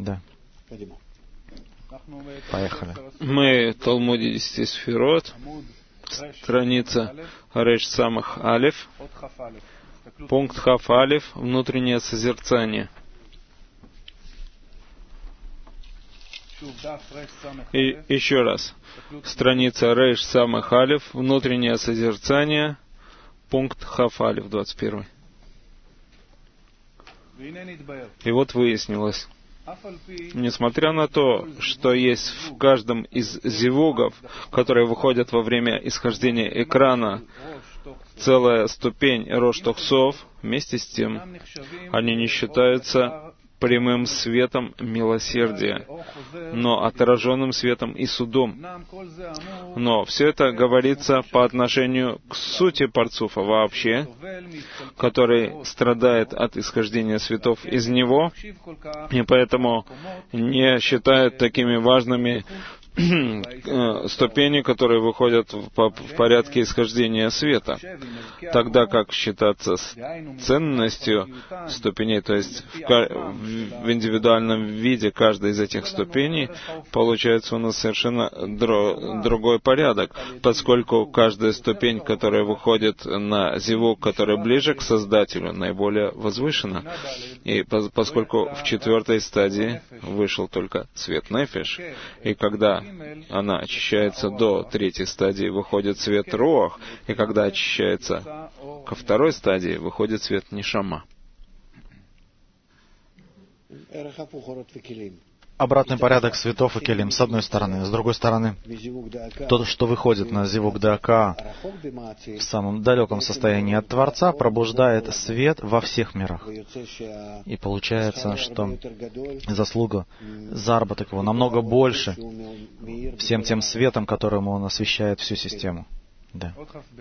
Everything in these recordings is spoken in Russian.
Да. Поехали. Мы в Талмуде 10 Сферот, страница Реш Самах Алеф, пункт Хав Алеф, внутреннее созерцание. И еще раз. Страница Реш Самах Алеф, внутреннее созерцание, пункт Хав Алеф, 21. И вот выяснилось, несмотря на то, что есть в каждом из зивугов, которые выходят во время исхождения экрана, целая ступень Рош Тохсов, вместе с тем они не считаются прямым светом милосердия, но отраженным светом и судом. Но все это говорится по отношению к сути парцуфа вообще, который страдает от исхождения светов из него, и поэтому не считает такими важными ступени, которые выходят в порядке исхождения света, тогда как считаться ценностью ступеней, то есть в индивидуальном виде каждой из этих ступеней, получается у нас совершенно другой порядок, поскольку каждая ступень, которая выходит на зивук, который ближе к Создателю, наиболее возвышена, и поскольку в 4 стадии вышел только свет нефеш, и когда она очищается до 3 стадии, выходит свет руах, и когда очищается ко 2 стадии, выходит свет нишама. Обратный порядок светов и келим, с одной стороны. С другой стороны, то, что выходит на зивук дака в самом далеком состоянии от Творца, пробуждает свет во всех мирах. И получается, что заслуга, заработок его намного больше всем тем светом, которым он освещает всю систему. Да.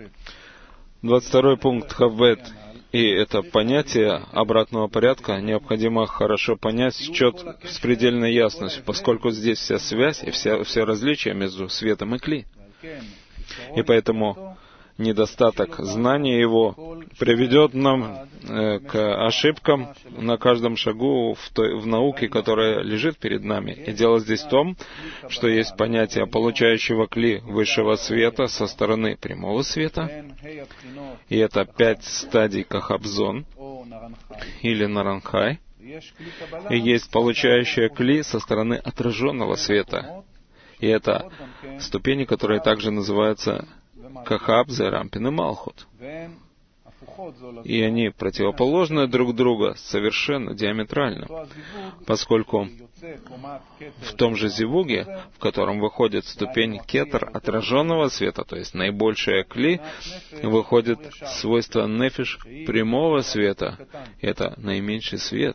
22 пункт Хавбет. И это понятие обратного порядка необходимо хорошо понять с предельной ясностью, поскольку здесь вся связь и все различия между светом и кли. И поэтому недостаток знания его приведет нам к ошибкам на каждом шагу в науке, которая лежит перед нами. И дело здесь в том, что есть понятие получающего кли высшего света со стороны прямого света, и это 5 стадий Кахабзон или Наранхай, и есть получающая кли со стороны отраженного света, и это ступени, которые также называются Кахаб, Зерампин и Малхут. И они противоположны друг другу совершенно диаметрально, поскольку в том же зивуге, в котором выходит ступень кетер отраженного света, то есть наибольшая кли, выходит свойство нефиш прямого света. Это наименьший свет.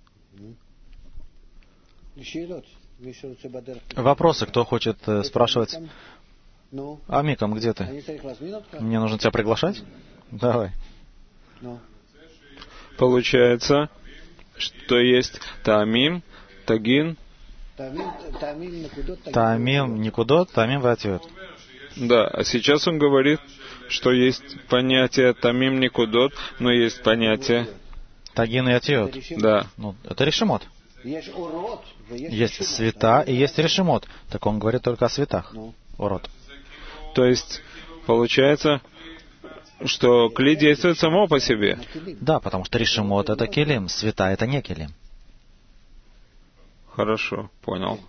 Вопросы, кто хочет спрашивать? Амикам, где ты? Мне нужно тебя приглашать? Давай. Получается, что есть Таамим, Тагин. Таамим Никудот, Таамим Ватиот. Да, а сейчас он говорит, что есть понятие Таамим Никудот, но есть понятие Тагин и Атиот. Да. Ну, это решимот. Есть света и есть решимот. Так он говорит только о светах. Урод. То есть, получается, что кли действует само по себе. Да, потому что решимот — это келим, света — это не келим. Хорошо, понял.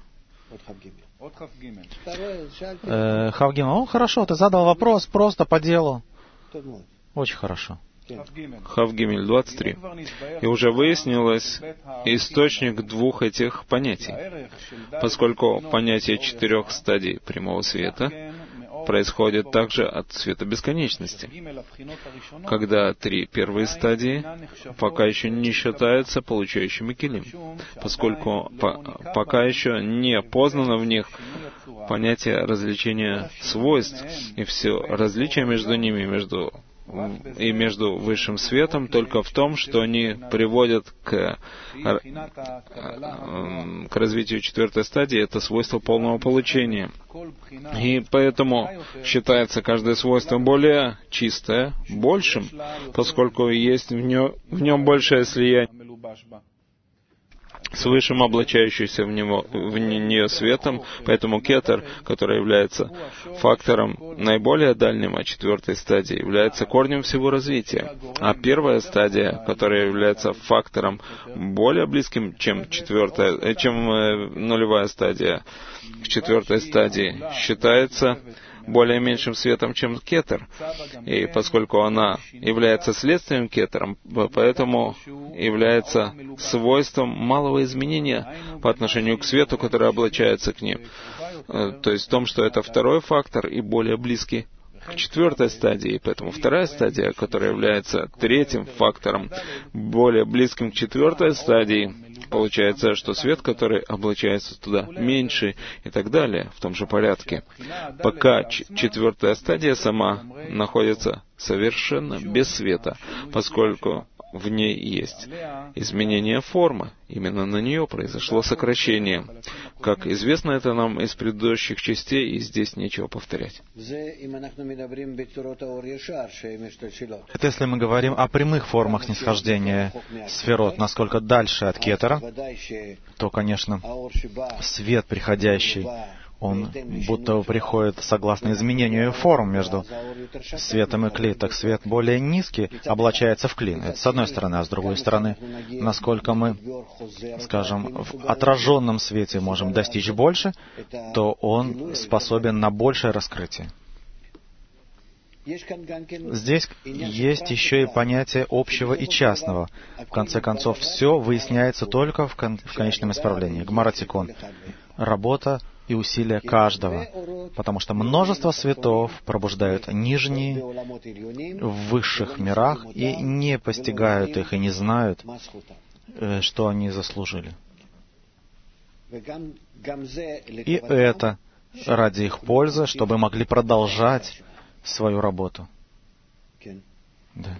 Хавгим, ну хорошо, ты задал вопрос просто по делу. Очень хорошо. Хавгимель 23. И уже выяснилось источник двух этих понятий, поскольку понятие 4 стадий прямого света происходит также от света бесконечности, когда 3 первые стадии пока еще не считаются получающими килим, поскольку пока еще не познано в них понятие различения свойств, и все различие между ними, между высшим светом только в том, что они приводят к развитию 4 стадии, это свойство полного получения. И поэтому считается каждое свойство более чистое, большим, поскольку есть в нем большее слияние с высшим облачающимся в нее светом, поэтому кетер, который является фактором наиболее дальним, а четвертой стадии, является корнем всего развития. А первая стадия, которая является фактором более близким, чем нулевая стадия, к четвертой стадии, считается более меньшим светом, чем кетер. И поскольку она является следствием кетером, поэтому является свойством малого изменения по отношению к свету, который облачается к ним. То есть в том, что это второй фактор и более близкий к четвертой стадии. Поэтому вторая стадия, которая является третьим фактором, более близким к четвертой стадии, получается, что свет, который облачается туда, меньше и так далее, в том же порядке. Пока четвертая стадия сама находится совершенно без света, поскольку в ней есть изменение формы. Именно на нее произошло сокращение. Как известно это нам из предыдущих частей, и здесь нечего повторять. Это если мы говорим о прямых формах снисхождения сферот, насколько дальше от кетера, то, конечно, свет приходящий, он будто приходит согласно изменению форм между светом и кли. Так свет более низкий облачается в кли. Это с одной стороны. А с другой стороны, насколько мы, скажем, в отраженном свете можем достичь больше, то он способен на большее раскрытие. Здесь есть еще и понятие общего и частного. В конце концов, все выясняется только в конечном исправлении. Гмара Тикун. Работа и усилия каждого, потому что множество светов пробуждают нижние в высших мирах и не постигают их и не знают, что они заслужили. И это ради их пользы, чтобы могли продолжать свою работу. Да.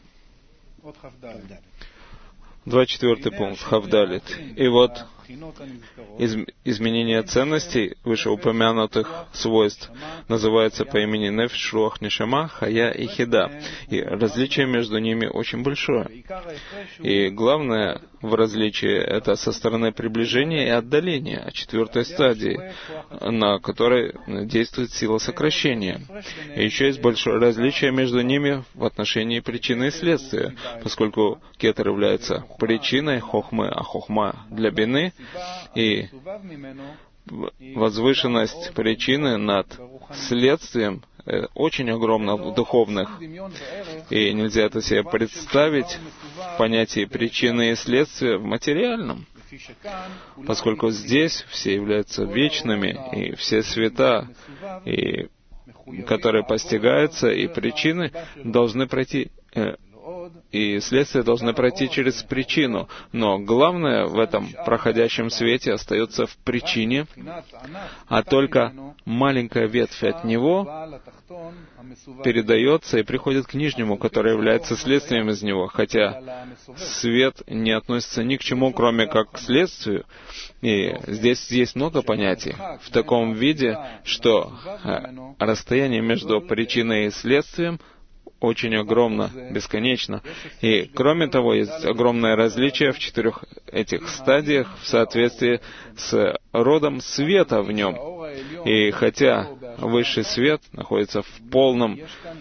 24 пункт, Хавдалит. И вот изменение ценностей вышеупомянутых свойств называется по имени Нефеш, Руах, Нешама, Хая и Хида. И различие между ними очень большое. И главное в различии это со стороны приближения и отдаления от четвертой стадии, на которой действует сила сокращения. И еще есть большое различие между ними в отношении причины и следствия, поскольку кетер является причиной хохмы, а хохма для бины, и возвышенность причины над следствием очень огромна в духовных. И нельзя это себе представить в понятии причины и следствия в материальном, поскольку здесь все являются вечными, и все света, и, которые постигаются, и причины должны пройти, и следствия должны пройти через причину. Но главное в этом проходящем свете остается в причине, а только маленькая ветвь от него передается и приходит к нижнему, который является следствием из него. Хотя свет не относится ни к чему, кроме как к следствию. И здесь есть много понятий в таком виде, что расстояние между причиной и следствием очень огромно, бесконечно. И, кроме того, есть огромное различие в 4 этих стадиях в соответствии с родом света в нем. И хотя высший свет находится в полном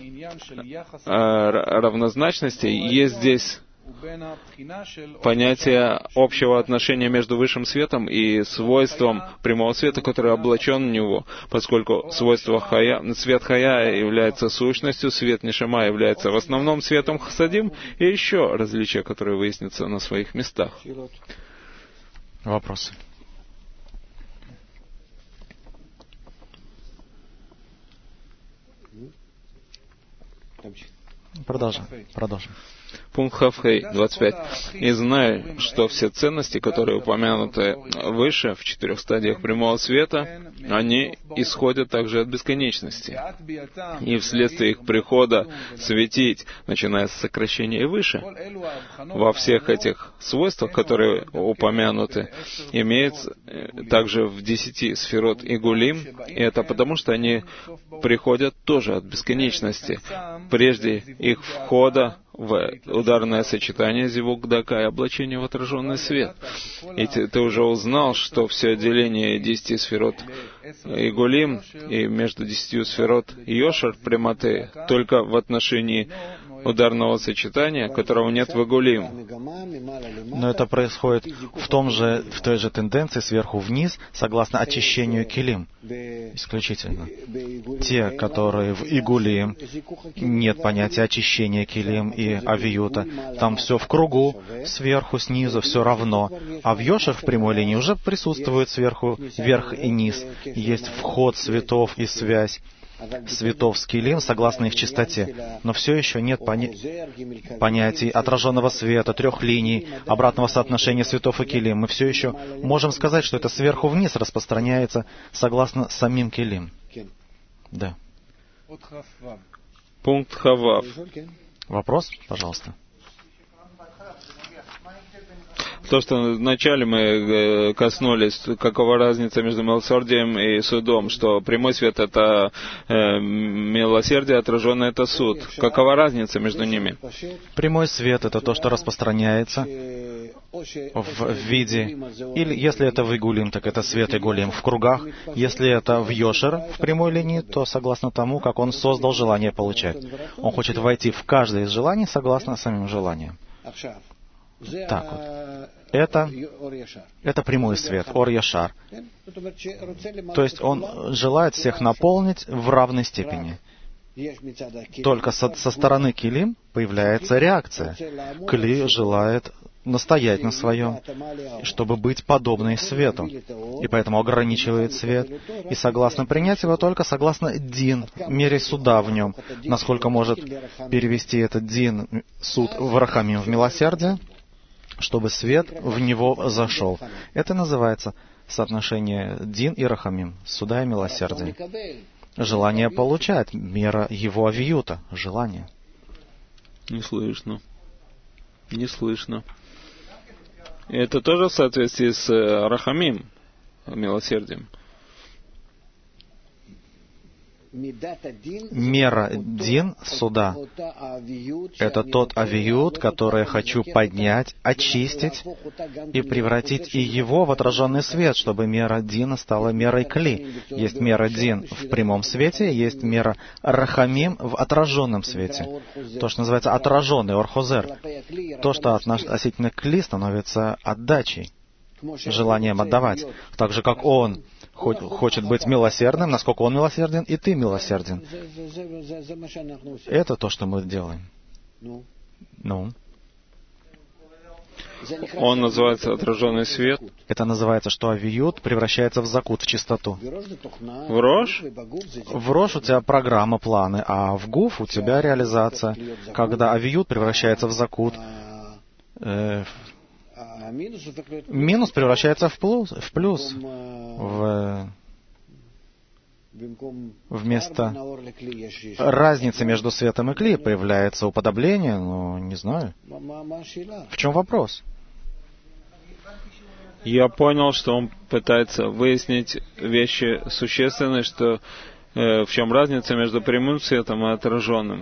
равнозначности, есть здесь понятие общего отношения между высшим светом и свойством прямого света, который облачен в него, поскольку свойство свет Хая является сущностью, свет Нешама является в основном светом Хасадим, и еще различия, которые выяснятся на своих местах. Вопросы? Продолжим. Пункт Хавхей, 25. «И знай, что все ценности, которые упомянуты выше, в 4 стадиях прямого света, они исходят также от бесконечности. И вследствие их прихода светить, начиная с сокращения и выше, во всех этих свойствах, которые упомянуты, имеется также в 10 сферот и гулим, и это потому, что они приходят тоже от бесконечности. Прежде их входа в ударное сочетание зивук дака и облачение в отраженный свет. И ты уже узнал, что все деление 10 сферот Игулим и между 10 сферот Йошер прямоты только в отношении ударного сочетания, которого нет в Игулим. Но это происходит в той же тенденции сверху вниз, согласно очищению килим. Исключительно. Те, которые в Игулим, нет понятия очищения килим и авиюта. Там все в кругу, сверху, снизу, все равно. А в Йошер в прямой линии уже присутствует сверху, верх и низ. Есть вход светов и связь светов с килим, согласно их чистоте. Но все еще нет понятий отраженного света, трех линий, обратного соотношения светов и килим. Мы все еще можем сказать, что это сверху вниз распространяется согласно самим килим. Да. Пункт Хавав. Вопрос, пожалуйста. То, что вначале мы коснулись, какова разница между милосердием и судом, что прямой свет — это милосердие, отраженное — это суд. Какова разница между ними? Прямой свет — это то, что распространяется в виде, или если это в Игулим, так это свет Игулим в кругах. Если это в Йошер, в прямой линии, то согласно тому, как он создал желание получать. Он хочет войти в каждое из желаний согласно самим желаниям. Так вот. Это прямой свет, Ор-Яшар. То есть он желает всех наполнить в равной степени. Только со стороны килим появляется реакция. Кли желает настоять на своем, чтобы быть подобной свету. И поэтому ограничивает свет. И согласно принять его только согласно дин, мере суда в нем. Насколько может перевести этот дин, суд в рахамим, в милосердие, чтобы свет в него зашел. Это называется соотношение дин и рахамим, суда и милосердия. Желание получать, мера его авиюта, желание. Не слышно. Не слышно. И это тоже в соответствии с рахамим, милосердием. Мера дин суда — это тот авиют, который я хочу поднять, очистить и превратить и его в отраженный свет, чтобы мера дина стала мерой кли. Есть мера дин в прямом свете, есть мера рахамим в отраженном свете. То, что называется отраженный, орхозер. То, что относительно кли становится отдачей, желанием отдавать. Так же, как он хочет быть милосердным, насколько он милосерден, и ты милосерден. Это то, что мы делаем. Ну? Он называется отраженный свет. Это называется, что авиют превращается в закут, в чистоту. В Рош? В Рош у тебя программа, планы, а в Гуф у тебя реализация. Когда авиют превращается в закут, минус превращается в плюс. Вместо разницы между светом и кли появляется уподобление, не знаю. В чем вопрос? Я понял, что он пытается выяснить вещи существенные, что в чем разница между прямым светом и отраженным.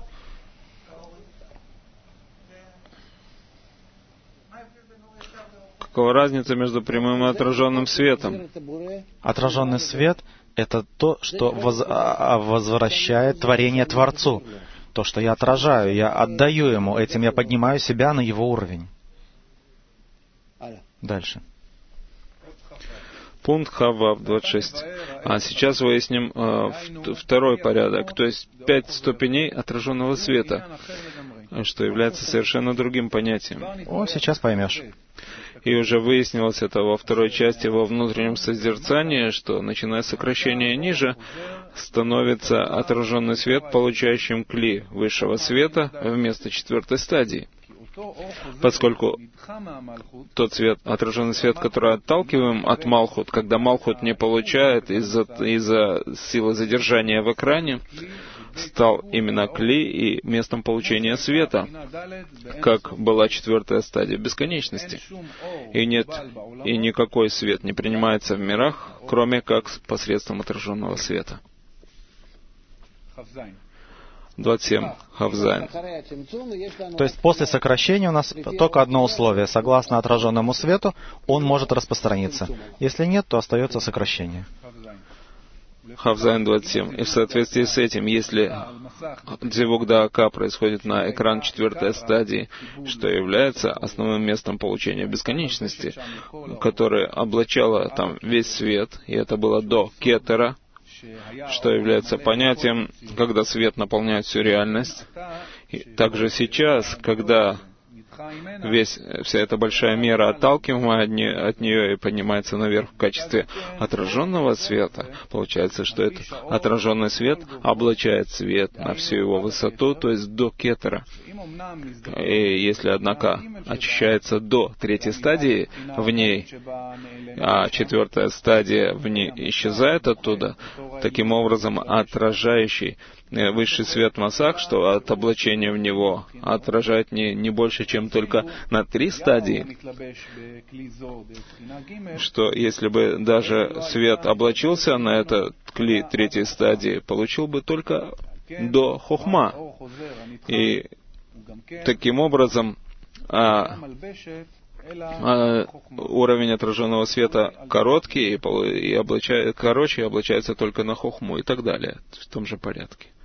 Какова разница между прямым и отраженным светом? Отраженный свет — это то, что возвращает творение Творцу. То, что я отражаю, я отдаю Ему, этим я поднимаю себя на Его уровень. Дальше. Пункт Хавав 26. А сейчас выясним второй порядок, то есть 5 ступеней отраженного света, что является совершенно другим понятием. Сейчас поймешь. И уже выяснилось это во второй части, во внутреннем созерцании, что, начиная с сокращения ниже, становится отраженный свет, получающим кли высшего света вместо 4-й стадии. Поскольку тот свет, отраженный свет, который отталкиваем от Малхут, когда Малхут не получает из-за силы задержания в экране, стал именно кли и местом получения света, как была 4-я стадия бесконечности. И никакой свет не принимается в мирах, кроме как посредством отраженного света. 27, Хавзайн. То есть после сокращения у нас только одно условие. Согласно отраженному свету, он может распространиться. Если нет, то остается сокращение. Хавзайн 27. И в соответствии с этим, если Дзивук Даака происходит на экран 4 стадии, что является основным местом получения бесконечности, которое облачало там весь свет, и это было до кетера, что является понятием, когда свет наполняет всю реальность. И также сейчас, когда вся эта большая мера отталкиваемая от нее и поднимается наверх в качестве отраженного света, получается, что этот отраженный свет облачает свет на всю его высоту, то есть до кетера. И если, однако, очищается до 3 стадии в ней, а 4 стадия в ней исчезает оттуда, таким образом отражающий высший свет Масах, что от облачения в него отражает не больше, чем только на 3 стадии, что если бы даже свет облачился на этот кли 3 стадии, получил бы только до хохма. И таким образом уровень отраженного света короткий и облачается только на хохму и так далее, в том же порядке.